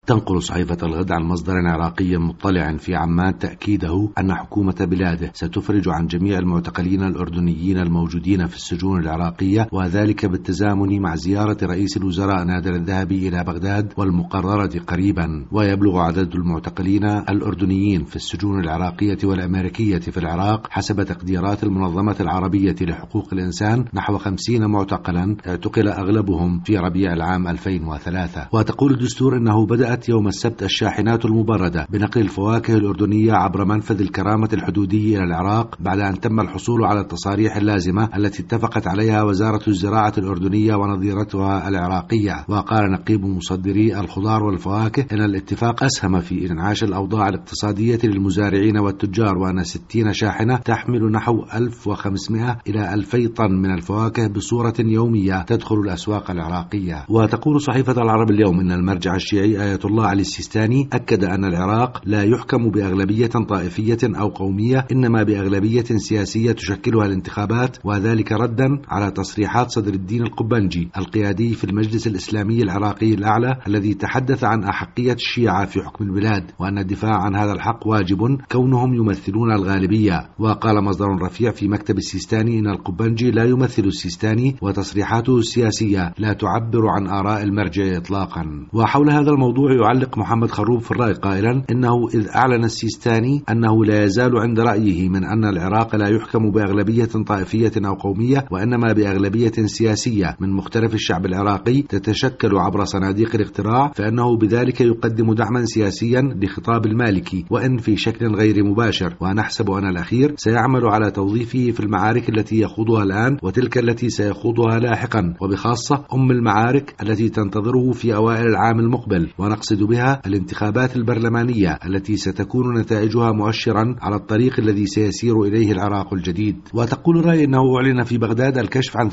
تنقل صحيفة الغد عن مصدر عراقي مطلع في عمان تأكيده أن حكومة بلاده ستفرج عن جميع المعتقلين الأردنيين الموجودين في السجون العراقية، وذلك بالتزامن مع زيارة رئيس الوزراء نادر الذهبي إلى بغداد والمقررة قريبا. ويبلغ عدد المعتقلين الأردنيين في السجون العراقية والأمريكية في العراق حسب تقديرات المنظمة العربية لحقوق الإنسان نحو 50 معتقلا، اعتقل أغلبهم في ربيع العام 2003. وتقول الدستور أنه بدأت يوم السبت الشاحنات المبردة بنقل الفواكه الأردنية عبر منفذ الكرامة الحدودي إلى العراق بعد أن تم الحصول على التصاريح اللازمة التي اتفقت عليها وزارة الزراعة الأردنية ونظيرتها العراقية. وقال نقيب مصدري الخضار والفواكه إن الاتفاق أسهم في إنعاش الأوضاع الاقتصادية للمزارعين والتجار، وأن 60 شاحنة تحمل نحو 1500 إلى 2000 طن من الفواكه بصورة يومية تدخل الأسواق العراقية. وتقول صحيفة العرب اليوم إن المرجع الشيعي آية الله علي السيستاني أكد أن العراق لا يحكم بأغلبية طائفية أو قومية، إنما بأغلبية سياسية تشكلها الانتخابات، وذلك ردا على تصريحات صدر الدين القبنجي القيادي في المجلس الإسلامي العراقي الأعلى الذي تحدث عن أحقية الشيعة في حكم البلاد، وأن الدفاع عن هذا الحق واجب كونهم يمثلون الغالبية. وقال مصدر رفيع في مكتب السيستاني إن القبنجي لا يمثل السيستاني وتصريحاته السياسية لا تعبر عن آراء المرجع إطلاقا. وحول هذا الموضوع يعلق محمد خروب في الرأي قائلا إنه إذ أعلن السيستاني أنه لا يزال عند رأيه من أن العراق لا يحكم بأغلبية طائفية أو قومية، وإنما بأغلبية سياسية من مختلف الشعب العراقي تتشكل عبر صناديق الاقتراع، فإنه بذلك يقدم دعما سياسيا لخطاب المالكي وإن في شكل غير مباشر. ونحسب أن الأخير سيعمل على توظيفه في المعارك التي يخوضها الآن وتلك التي سيخوضها لاحقا، وبخاصة المعارك التي تنتظره في أوائل العام المقبل، ونقصد بها الانتخابات البرلمانية التي ستكون نتائجها مؤشرا على الطريق الذي سيسير إليه العراق الجديد. وتقول الرأي إنه أعلن في بغداد الكشف عن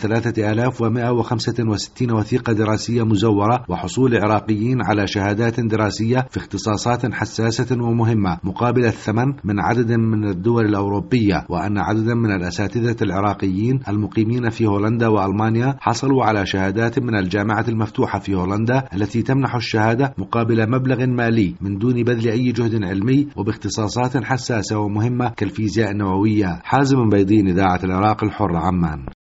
3165 وثيقة دراسية مزورة وحصول عراقيين على شهادات دراسية في اختصاصات حساسة ومهمة مقابل الثمن من عدد من الدول الأوروبية، وأن عددا من الأساتذة العراقيين المقيمين في هولندا وألمانيا حصلوا على شهادات من الجامعة المفتوحة في هولندا التي تمنح الشهادة مقابل مبلغ مالي من دون بذل أي جهد علمي وباختصاصات حساسة ومهمة كالفيزياء النووية. حازم بيضين، إذاعة العراق الحر، عمان.